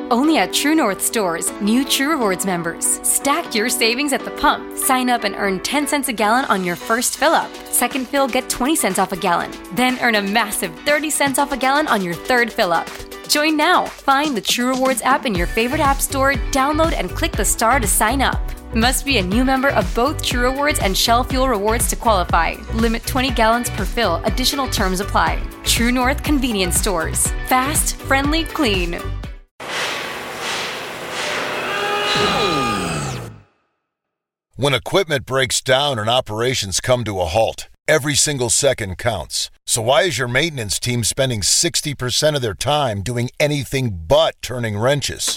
Only at True North stores, new True Rewards members. Stack your savings at the pump. Sign up and earn 10 cents a gallon on your first fill-up. Second fill, get 20 cents off a gallon. Then earn a massive 30 cents off a gallon on your third fill-up. Join now. Find the True Rewards app in your favorite app store, download and click the star to sign up. Must be a new member of both True Rewards and Shell Fuel Rewards to qualify. Limit 20 gallons per fill. Additional terms apply. True North Convenience Stores. Fast, friendly, clean. When equipment breaks down and operations come to a halt, every single second counts. So why is your maintenance team spending 60% of their time doing anything but turning wrenches?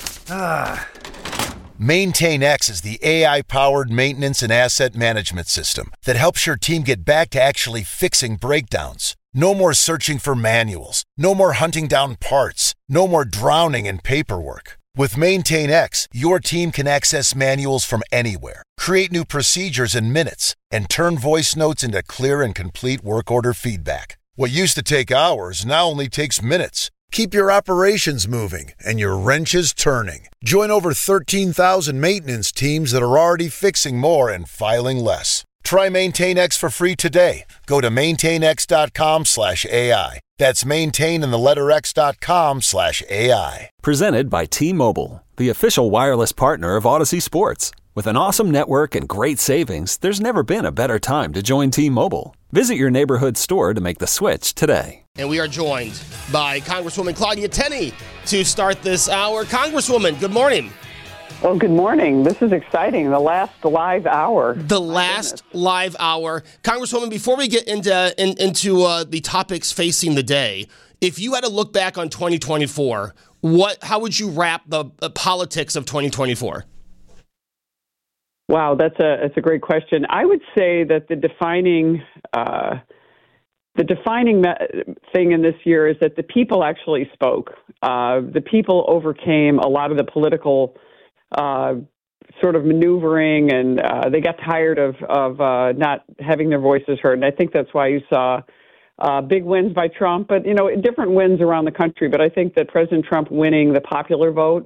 MaintainX is the AI-powered maintenance and asset management system that helps your team get back to actually fixing breakdowns. No more searching for manuals. No more hunting down parts. No more drowning in paperwork. With MaintainX, your team can access manuals from anywhere, create new procedures in minutes, and turn voice notes into clear and complete work order feedback. What used to take hours now only takes minutes. Keep your operations moving and your wrenches turning. Join over 13,000 maintenance teams that are already fixing more and filing less. Try MaintainX for free today. Go to maintainx.com/AI. That's maintain and the letter x.com/AI. Presented by T-Mobile, the official wireless partner of Odyssey Sports. With an awesome network and great savings, there's never been a better time to join T-Mobile. Visit your neighborhood store to make the switch today. And we are joined by Congresswoman Claudia Tenney to start this hour. Congresswoman, good morning. Well, good morning. This is exciting. The last live hour. The last live hour. Congresswoman, before we get into the topics facing the day, if you had to look back on 2024, how would you wrap the politics of 2024? Wow, that's a great question. I would say that the defining thing in this year is that the people actually spoke. The people overcame a lot of the political sort of maneuvering, and they got tired of not having their voices heard. And I think that's why you saw big wins by Trump, but, different wins around the country. But I think that President Trump winning the popular vote,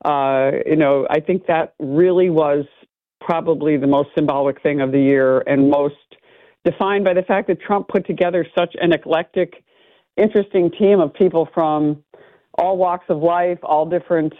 I think that really was probably the most symbolic thing of the year and most defined by the fact that Trump put together such an eclectic, interesting team of people from all walks of life, all different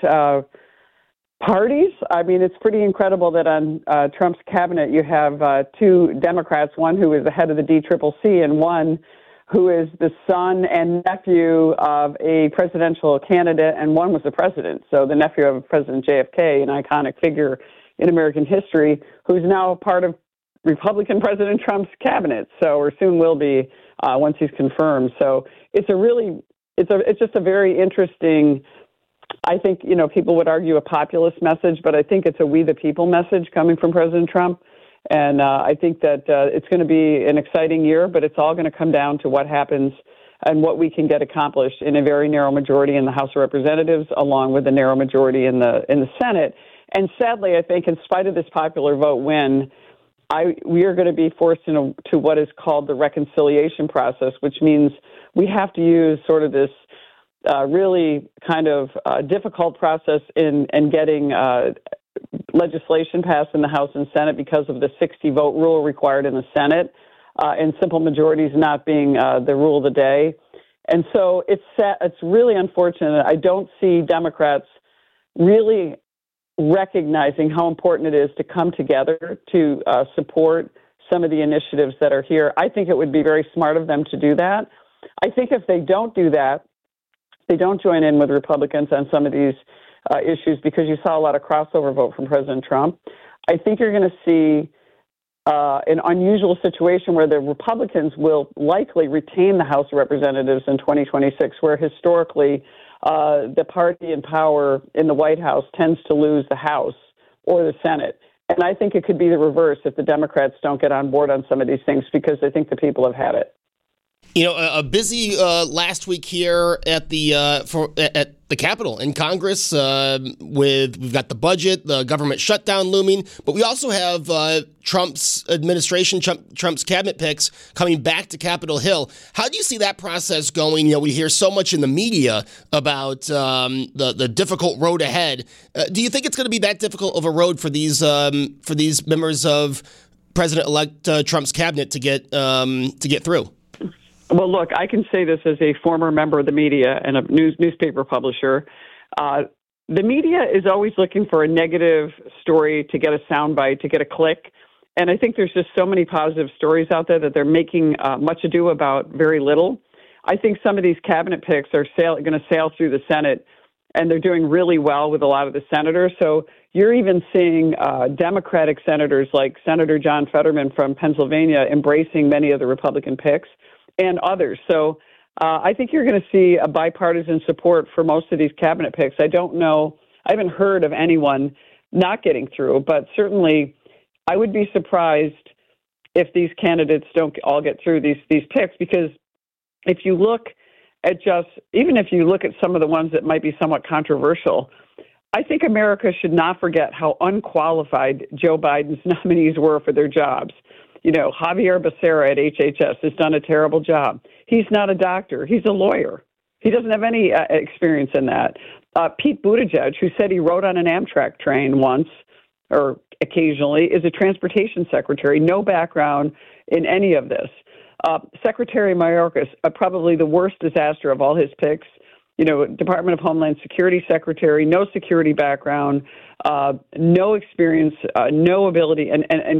parties. I mean, it's pretty incredible that on Trump's cabinet you have two Democrats, one who is the head of the DCCC and one who is the son and nephew of a presidential candidate, and one was the president. So the nephew of President JFK, an iconic figure in American history, who's now part of Republican President Trump's cabinet. So, or soon will be once he's confirmed. So it's just a very interesting, I think, people would argue a populist message, but I think it's a we the people message coming from President Trump. And I think that it's going to be an exciting year, but it's all going to come down to what happens and what we can get accomplished in a very narrow majority in the House of Representatives, along with a narrow majority in the Senate. And sadly, I think in spite of this popular vote win, we are going to be forced into what is called the reconciliation process, which means we have to use sort of this really kind of difficult process in getting legislation passed in the House and Senate because of the 60-vote rule required in the Senate, and simple majorities not being the rule of the day. And so it's really unfortunate. I don't see Democrats really recognizing how important it is to come together to support some of the initiatives that are here. I think it would be very smart of them to do that. I think if they don't do that, they don't join in with Republicans on some of these issues, because you saw a lot of crossover vote from President Trump. I think you're going to see an unusual situation where the Republicans will likely retain the House of Representatives in 2026, where historically the party in power in the White House tends to lose the House or the Senate. And I think it could be the reverse if the Democrats don't get on board on some of these things, because I think the people have had it. A busy last week here at the Capitol and Congress. We've got the budget, the government shutdown looming, but we also have Trump's administration, Trump's cabinet picks coming back to Capitol Hill. How do you see that process going? You know, we hear so much in the media about the difficult road ahead. Do you think it's going to be that difficult of a road for these members of President-elect Trump's cabinet to get through? Well, look, I can say this as a former member of the media and a newspaper publisher. The media is always looking for a negative story to get a soundbite, to get a click. And I think there's just so many positive stories out there that they're making much ado about very little. I think some of these cabinet picks are going to sail through the Senate, and they're doing really well with a lot of the senators. So you're even seeing Democratic senators like Senator John Fetterman from Pennsylvania embracing many of the Republican picks and others. So I think you're going to see a bipartisan support for most of these cabinet picks. I don't know. I haven't heard of anyone not getting through, but certainly I would be surprised if these candidates don't all get through these picks, because if you look at even if you look at some of the ones that might be somewhat controversial, I think America should not forget how unqualified Joe Biden's nominees were for their jobs. You know, Javier Becerra at HHS has done a terrible job. He's not a doctor. He's a lawyer. He doesn't have any experience in that. Pete Buttigieg, who said he rode on an Amtrak train once or occasionally, is a transportation secretary, no background in any of this. Secretary Mayorkas, probably the worst disaster of all his picks. You know, Department of Homeland Security secretary, no security background, no experience, no ability,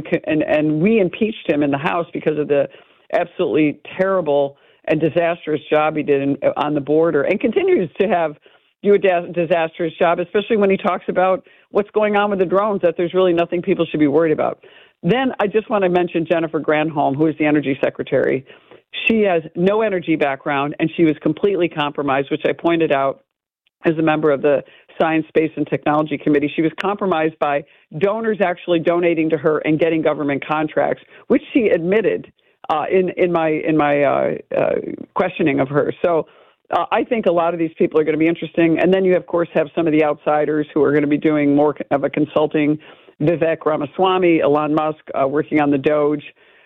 and we impeached him in the House because of the absolutely terrible and disastrous job he did on the border, and continues to do a disastrous job, especially when he talks about what's going on with the drones, that there's really nothing people should be worried about. Then I just want to mention Jennifer Granholm, who is the Energy Secretary. She has no energy background, and she was completely compromised, which I pointed out as a member of the Science, Space, and Technology Committee. She was compromised by donors actually donating to her and getting government contracts, which she admitted in my questioning of her. So I think a lot of these people are going to be interesting. And then you, of course, have some of the outsiders who are going to be doing more of a consulting. Vivek Ramaswamy, Elon Musk, working on the Doge.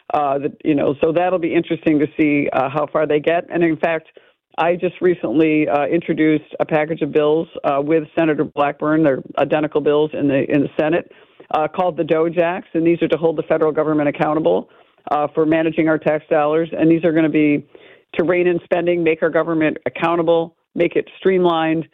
So that'll be interesting to see how far they get. And in fact, I just recently introduced a package of bills with Senator Blackburn. They're identical bills in the Senate called the Doge Acts, and these are to hold the federal government accountable for managing our tax dollars. And these are going to be to rein in spending, make our government accountable, make it streamlined,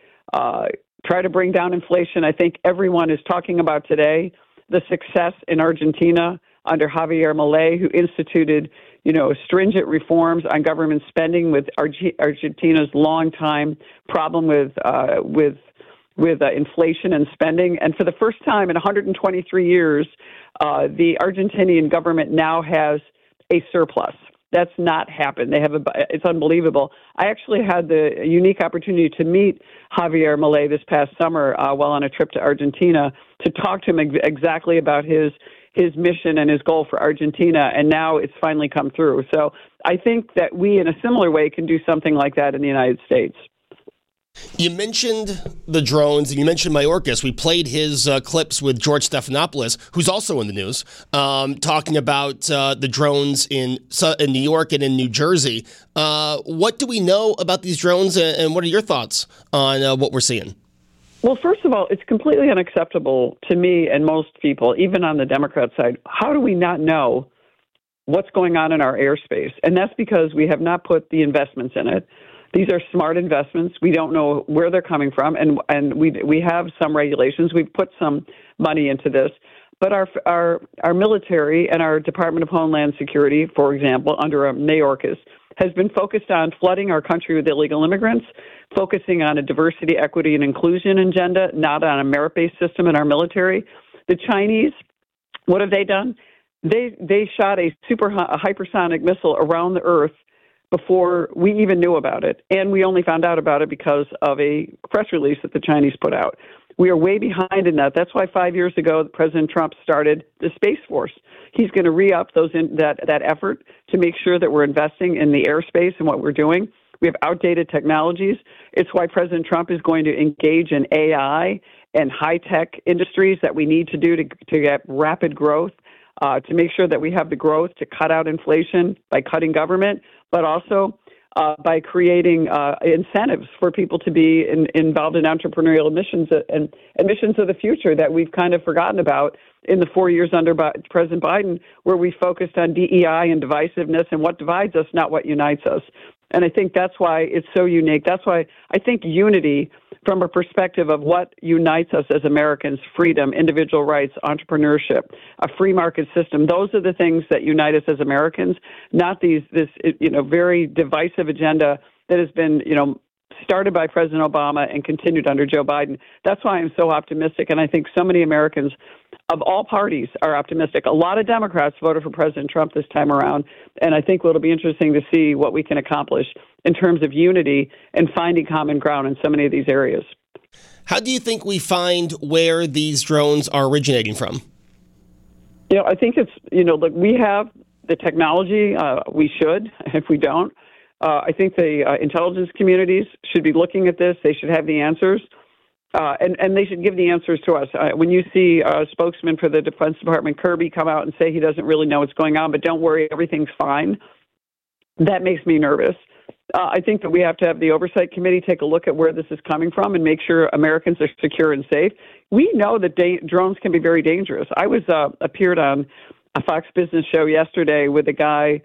try to bring down inflation. I think everyone is talking about today the success in Argentina under Javier Milei, who instituted, stringent reforms on government spending with Argentina's long-time problem with inflation and spending. And for the first time in 123 years, the Argentinian government now has a surplus. That's not happened. It's unbelievable. I actually had the unique opportunity to meet Javier Milei this past summer while on a trip to Argentina to talk to him exactly about his mission and his goal for Argentina, and now it's finally come through. So I think that we, in a similar way, can do something like that in the United States. You mentioned the drones, and you mentioned Mayorkas. We played his clips with George Stephanopoulos, who's also in the news, talking about the drones in New York and in New Jersey. What do we know about these drones, and what are your thoughts on what we're seeing? Well, first of all, it's completely unacceptable to me and most people, even on the Democrat side. How do we not know what's going on in our airspace? And that's because we have not put the investments in it. These are smart investments. We don't know where they're coming from, and we have some regulations. We've put some money into this. But our military and our Department of Homeland Security, for example, under Mayorkas, has been focused on flooding our country with illegal immigrants, focusing on a diversity, equity, and inclusion agenda, not on a merit-based system in our military. The Chinese, what have they done? They shot a hypersonic missile around the Earth before we even knew about it, and we only found out about it because of a press release that the Chinese put out. We are way behind in that. That's why 5 years ago, President Trump started the Space Force. He's going to re-up that effort to make sure that we're investing in the airspace and what we're doing. We have outdated technologies. It's why President Trump is going to engage in AI and high-tech industries that we need to do to get rapid growth, to make sure that we have the growth to cut out inflation by cutting government, but also by creating incentives for people to be involved in entrepreneurial missions and missions of the future that we've kind of forgotten about in the 4 years under President Biden, where we focused on DEI and divisiveness and what divides us, not what unites us. And I think that's why it's so unique. That's why I think unity, from a perspective of what unites us as Americans, freedom, individual rights, entrepreneurship, a free market system, those are the things that unite us as Americans, not this very divisive agenda that has been, started by President Obama and continued under Joe Biden. That's why I'm so optimistic, and I think so many Americans of all parties are optimistic. A lot of Democrats voted for President Trump this time around, and I think it'll be interesting to see what we can accomplish in terms of unity and finding common ground in so many of these areas. How do you think we find where these drones are originating from? I think it's, look, we have the technology. We should, if we don't. I think the intelligence communities should be looking at this. They should have the answers. And they should give the answers to us. When you see a spokesman for the Defense Department, Kirby, come out and say he doesn't really know what's going on, but don't worry, everything's fine, that makes me nervous. I think that we have to have the Oversight Committee take a look at where this is coming from and make sure Americans are secure and safe. We know that drones can be very dangerous. I appeared on a Fox Business show yesterday with a guy,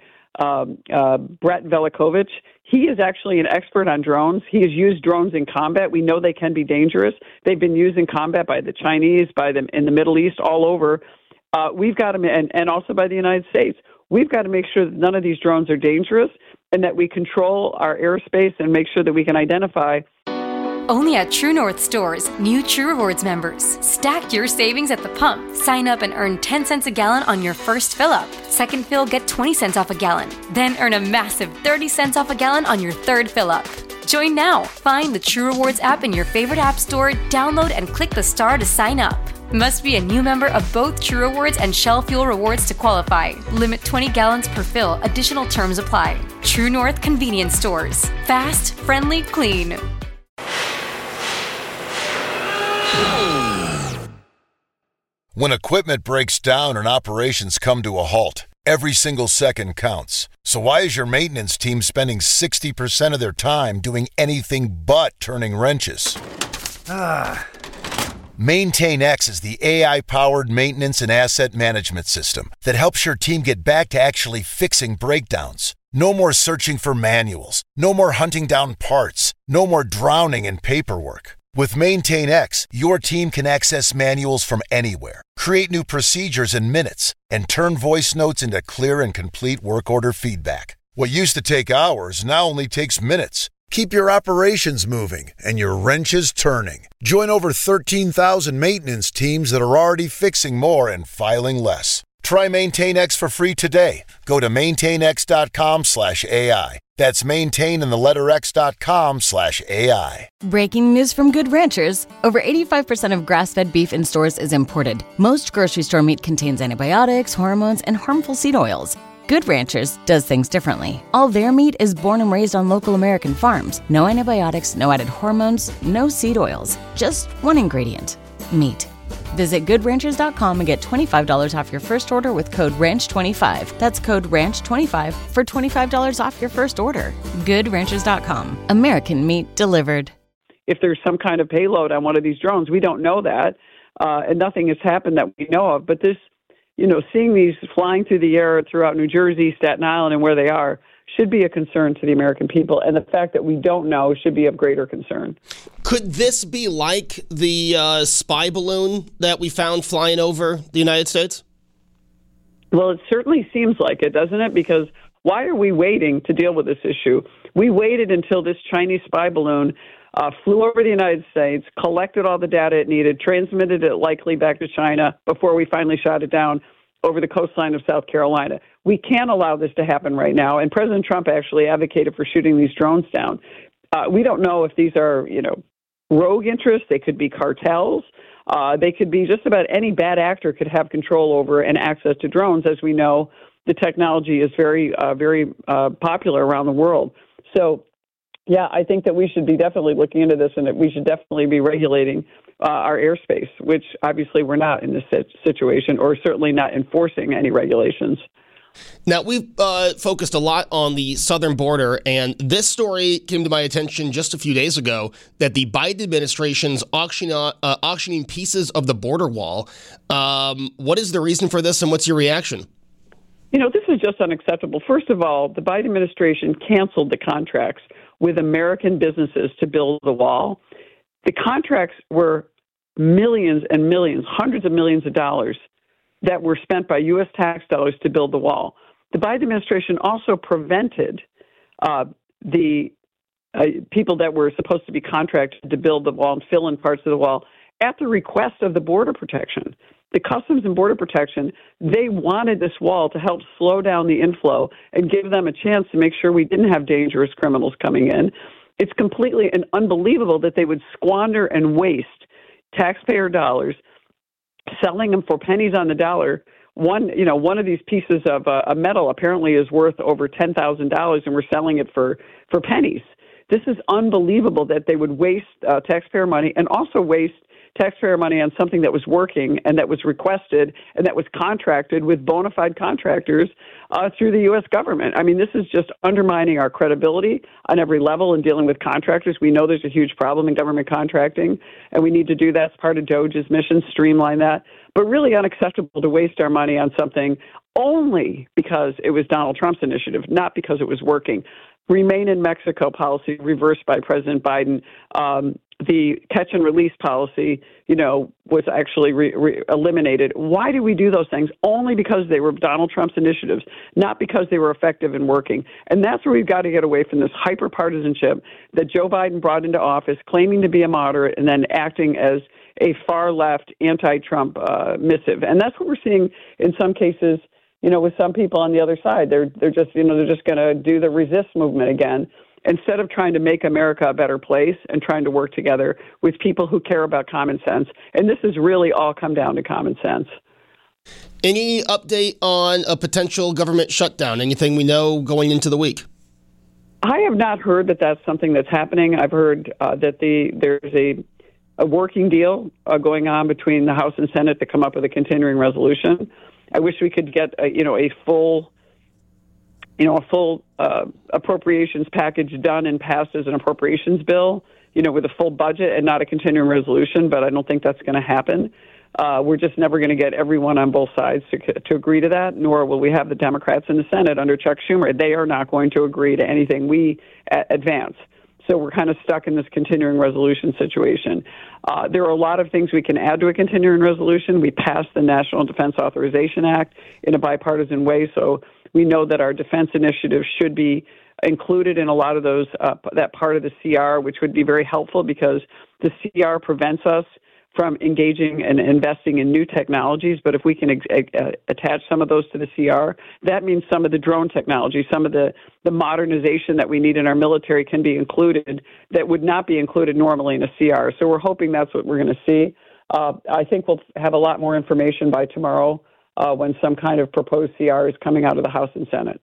Brett Velikovich. He is actually an expert on drones. He has used drones in combat. We know they can be dangerous. They've been used in combat by the Chinese, by them in the Middle East, all over. We've got them, and also by the United States. We've got to make sure that none of these drones are dangerous and that we control our airspace and make sure that we can identify. Only at True North stores, new True Rewards members. Stack your savings at the pump. Sign up and earn 10 cents a gallon on your first fill-up. Second fill, get 20 cents off a gallon. Then earn a massive 30 cents off a gallon on your third fill-up. Join now. Find the True Rewards app in your favorite app store, download and click the star to sign up. Must be a new member of both True Rewards and Shell Fuel Rewards to qualify. Limit 20 gallons per fill. Additional terms apply. True North Convenience Stores. Fast, friendly, clean. When equipment breaks down and operations come to a halt, every single second counts. So why is your maintenance team spending 60% of their time doing anything but turning wrenches? MaintainX is the AI-powered maintenance and asset management system that helps your team get back to actually fixing breakdowns. No more searching for manuals. No more hunting down parts. No more drowning in paperwork. With MaintainX, your team can access manuals from anywhere, create new procedures in minutes, and turn voice notes into clear and complete work order feedback. What used to take hours now only takes minutes. Keep your operations moving and your wrenches turning. Join over 13,000 maintenance teams that are already fixing more and filing less. Try MaintainX for free today. Go to maintainx.com/AI. That's maintain and the letter x.com/AI. Breaking news from Good Ranchers. Over 85% of grass-fed beef in stores is imported. Most grocery store meat contains antibiotics, hormones, and harmful seed oils. Good Ranchers does things differently. All their meat is born and raised on local American farms. No antibiotics, no added hormones, no seed oils. Just one ingredient, meat. Visit goodranchers.com and get $25 off your first order with code RANCH25. That's code RANCH25 for $25 off your first order. Goodranchers.com. American meat delivered. If there's some kind of payload on one of these drones, we don't know that, and nothing has happened that we know of. But this, seeing these flying through the air throughout New Jersey, Staten Island, and where they are, should be a concern to the American people, and the fact that we don't know should be of greater concern. Could this be like the spy balloon that we found flying over the United States? Well, it certainly seems like it, doesn't it? Because why are we waiting to deal with this issue? We waited until this Chinese spy balloon flew over the United States, collected all the data it needed, transmitted it likely back to China before we finally shot it down over the coastline of South Carolina. We can't allow this to happen right now, and President Trump actually advocated for shooting these drones down. We don't know if these are, rogue interests. They could be cartels. They could be just about any bad actor could have control over and access to drones. As we know, the technology is very popular around the world. So Yeah, I think that we should be definitely looking into this, and that we should definitely be regulating our airspace, which obviously we're not in this situation, or certainly not enforcing any regulations. Now, we've focused a lot on the southern border, and this story came to my attention just a few days ago, that the Biden administration's auctioning pieces of the border wall. What is the reason for this, and what's your reaction? This is just unacceptable. First of all, the Biden administration canceled the contracts with American businesses to build the wall. The contracts were millions and millions, hundreds of millions of dollars that were spent by U.S. tax dollars to build the wall. The Biden administration also prevented the people that were supposed to be contracted to build the wall and fill in parts of the wall at the request of the Border Protection. The Customs and Border Protection, they wanted this wall to help slow down the inflow and give them a chance to make sure we didn't have dangerous criminals coming in. It's completely and unbelievable that they would squander and waste taxpayer dollars selling them for pennies on the dollar. One of these pieces of a metal apparently is worth over $10,000, and we're selling it for pennies. This is unbelievable that they would waste taxpayer money and also waste taxpayer money on something that was working and that was requested and that was contracted with bona fide contractors through the U.S. government. I mean, this is just undermining our credibility on every level in dealing with contractors. We know there's a huge problem in government contracting, and we need to do that as part of DOJ's mission, streamline that. But really unacceptable to waste our money on something only because it was Donald Trump's initiative, not because it was working. Remain in Mexico policy reversed by President Biden. The catch and release policy, was actually eliminated. Why do we do those things? Only because they were Donald Trump's initiatives, not because they were effective and working. And that's where we've got to get away from this hyper-partisanship that Joe Biden brought into office, claiming to be a moderate and then acting as a far-left anti-Trump missive. And that's what we're seeing in some cases, with some people on the other side. They're just going to do the resist movement again, instead of trying to make America a better place and trying to work together with people who care about common sense. And this has really all come down to common sense. Any update on a potential government shutdown? Anything we know going into the week? I have not heard that that's something that's happening. I've heard that there's a working deal going on between the House and Senate to come up with a continuing resolution. I wish we could get a full appropriations package done and passed as an appropriations bill, with a full budget and not a continuing resolution, but I don't think that's going to happen. We're just never going to get everyone on both sides to agree to that, nor will we have the Democrats in the Senate under Chuck Schumer. They are not going to agree to anything we advance. So we're kind of stuck in this continuing resolution situation. There are a lot of things we can add to a continuing resolution. We passed the National Defense Authorization Act in a bipartisan way, so we know that our defense initiatives should be included in a lot of those, that part of the CR, which would be very helpful because the CR prevents us from engaging and investing in new technologies. But if we can attach some of those to the CR, that means some of the drone technology, some of the modernization that we need in our military can be included that would not be included normally in a CR. So we're hoping that's what we're going to see. I think we'll have a lot more information by tomorrow when some kind of proposed CR is coming out of the House and Senate.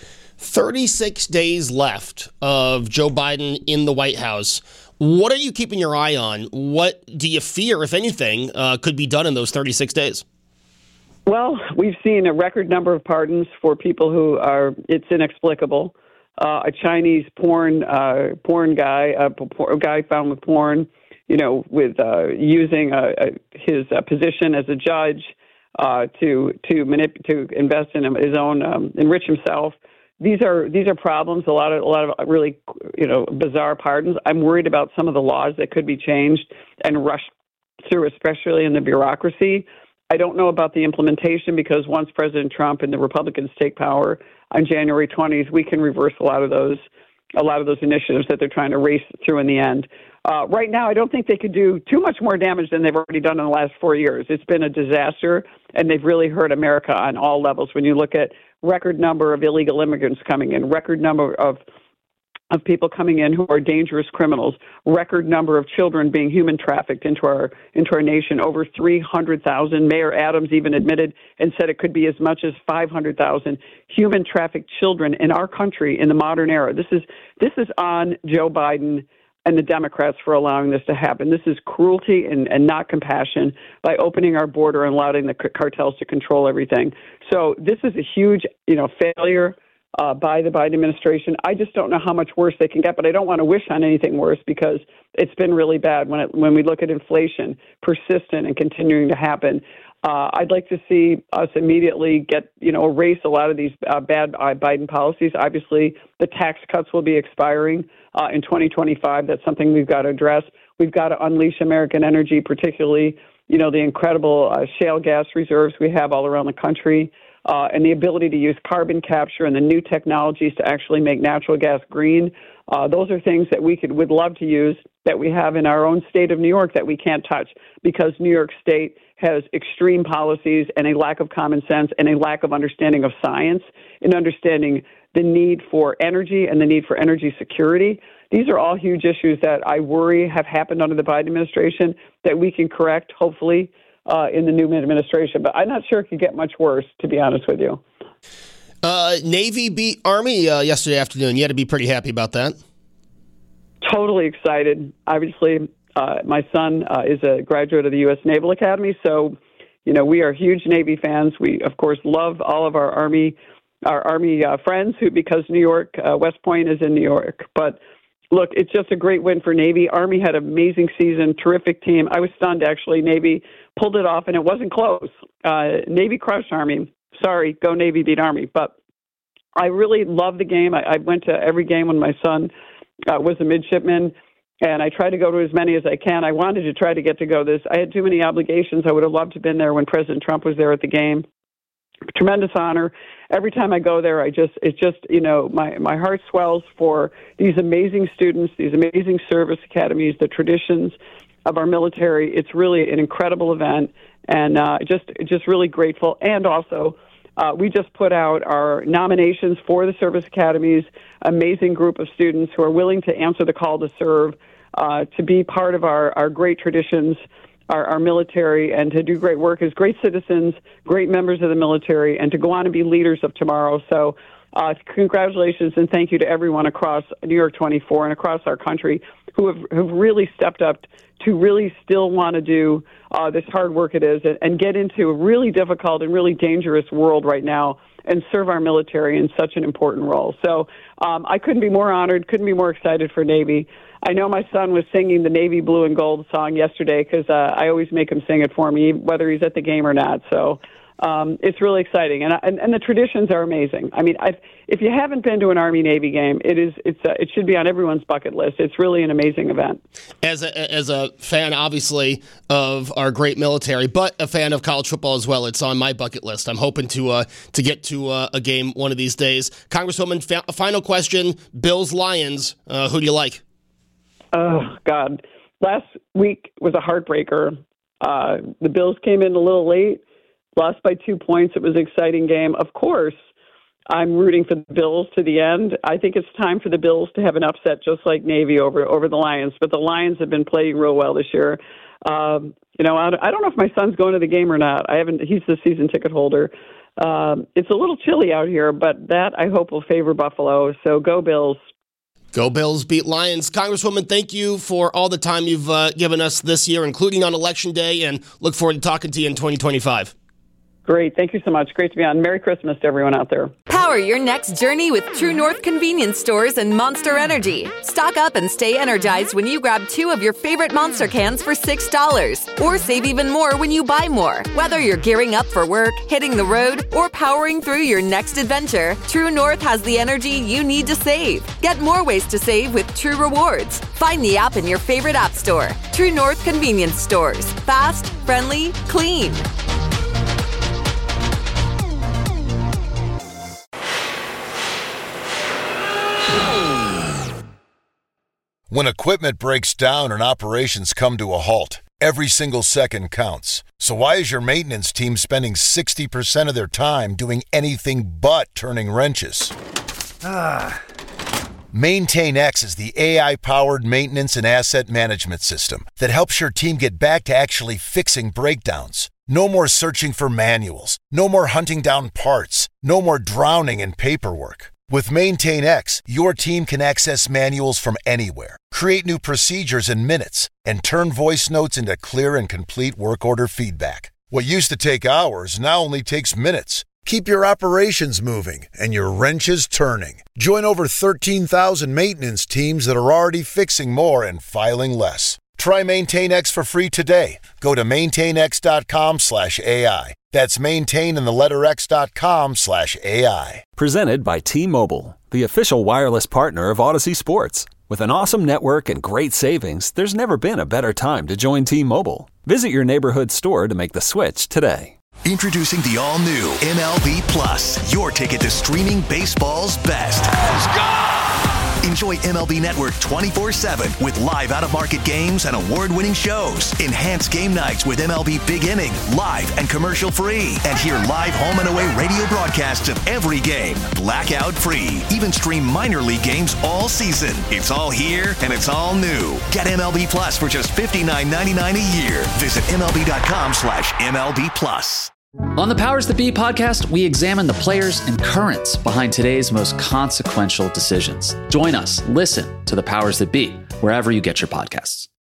36 days left of Joe Biden in the White House. What are you keeping your eye on? What do you fear, if anything, could be done in those 36 days? Well, we've seen a record number of pardons for people who it's inexplicable. A Chinese porn guy, a guy found with porn, with using his position as a judge to invest in his own, enrich himself. These are problems. A lot of really bizarre pardons. I'm worried about some of the laws that could be changed and rushed through, especially in the bureaucracy. I don't know about the implementation because once President Trump and the Republicans take power on January 20th, we can reverse a lot of those initiatives that they're trying to race through in the end. Right now, I don't think they could do too much more damage than they've already done in the last 4 years. It's been a disaster, and they've really hurt America on all levels. When you look at record number of illegal immigrants coming in, record number of of people coming in who are dangerous criminals. Record number of children being human trafficked into our nation. Over 300,000. Mayor Adams even admitted and said it could be as much as 500,000 human trafficked children in our country in the modern era. This is on Joe Biden and the Democrats for allowing this to happen. This is cruelty and not compassion by opening our border and allowing the cartels to control everything. So this is a huge, failure by the Biden administration. I just don't know how much worse they can get, but I don't want to wish on anything worse because it's been really bad when we look at inflation persistent and continuing to happen. I'd like to see us immediately erase a lot of these bad Biden policies. Obviously, the tax cuts will be expiring in 2025. That's something we've got to address. We've got to unleash American energy, particularly, the incredible shale gas reserves we have all around the country. And the ability to use carbon capture and the new technologies to actually make natural gas green. Those are things that we would love to use that we have in our own state of New York that we can't touch because New York State has extreme policies and a lack of common sense and a lack of understanding of science and understanding the need for energy and the need for energy security. These are all huge issues that I worry have happened under the Biden administration that we can correct, hopefully, in the new administration. But I'm not sure it could get much worse, to be honest with you. Navy beat Army yesterday afternoon. You had to be pretty happy about that. Totally excited. Obviously, my son is a graduate of the U.S. Naval Academy, so we are huge Navy fans. We, of course, love all of our Army friends because New York, West Point is in New York. But look, it's just a great win for Navy. Army had an amazing season, terrific team. I was stunned, actually. Navy pulled it off, and it wasn't close. Navy crushed Army. Sorry, go Navy, beat Army. But I really loved the game. I went to every game when my son was a midshipman, and I tried to go to as many as I can. I wanted to try to get to go this. I had too many obligations. I would have loved to have been there when President Trump was there at the game. Tremendous honor. Every time I go there, my heart swells for these amazing students, these amazing service academies, the traditions of our military. It's really an incredible event, and just really grateful. And also, we just put out our nominations for the service academies. Amazing group of students who are willing to answer the call to serve, to be part of our great traditions. Our military, and to do great work as great citizens, great members of the military, and to go on and be leaders of tomorrow. So congratulations and thank you to everyone across New York 24 and across our country who have really stepped up to really still want to do this hard work it is and get into a really difficult and really dangerous world right now and serve our military in such an important role. So I couldn't be more honored, couldn't be more excited for Navy. I know my son was singing the Navy Blue and Gold song yesterday because I always make him sing it for me, whether he's at the game or not. So it's really exciting, and the traditions are amazing. I mean, if you haven't been to an Army-Navy game, it should be on everyone's bucket list. It's really an amazing event. As a fan, obviously, of our great military, but a fan of college football as well, it's on my bucket list. I'm hoping to get to a game one of these days. Congresswoman, final question: Bills-Lions. Who do you like? Oh, God. Last week was a heartbreaker. The Bills came in a little late, lost by 2 points. It was an exciting game. Of course, I'm rooting for the Bills to the end. I think it's time for the Bills to have an upset just like Navy over the Lions. But the Lions have been playing real well this year. I don't know if my son's going to the game or not. He's the season ticket holder. It's a little chilly out here, but that I hope will favor Buffalo. So go Bills. Go Bills, beat Lions. Congresswoman, thank you for all the time you've given us this year, including on Election Day, and look forward to talking to you in 2025. Great. Thank you so much. Great to be on. Merry Christmas to everyone out there. Power your next journey with True North convenience stores and Monster Energy. Stock up and stay energized when you grab 2 of your favorite Monster cans for $6. Or save even more when you buy more. Whether you're gearing up for work, hitting the road, or powering through your next adventure, True North has the energy you need to save. Get more ways to save with True Rewards. Find the app in your favorite app store. True North convenience stores. Fast, friendly, clean. When equipment breaks down and operations come to a halt, every single second counts. So why is your maintenance team spending 60% of their time doing anything but turning wrenches? MaintainX is the AI-powered maintenance and asset management system that helps your team get back to actually fixing breakdowns. No more searching for manuals. No more hunting down parts. No more drowning in paperwork. With MaintainX, your team can access manuals from anywhere, create new procedures in minutes, and turn voice notes into clear and complete work order feedback. What used to take hours now only takes minutes. Keep your operations moving and your wrenches turning. Join over 13,000 maintenance teams that are already fixing more and filing less. Try MaintainX for free today. Go to maintainx.com/AI. That's maintain and the letter x.com/AI. Presented by T-Mobile, the official wireless partner of Odyssey Sports. With an awesome network and great savings, there's never been a better time to join T-Mobile. Visit your neighborhood store to make the switch today. Introducing the all-new MLB Plus, your ticket to streaming baseball's best. Enjoy MLB Network 24/7 with live out-of-market games and award-winning shows. Enhance game nights with MLB Big Inning, live and commercial-free. And hear live home and away radio broadcasts of every game, blackout-free. Even stream minor league games all season. It's all here and it's all new. Get MLB Plus for just $59.99 a year. Visit MLB.com/MLB Plus. On the Powers That Be podcast, we examine the players and currents behind today's most consequential decisions. Join us. Listen to the Powers That Be wherever you get your podcasts.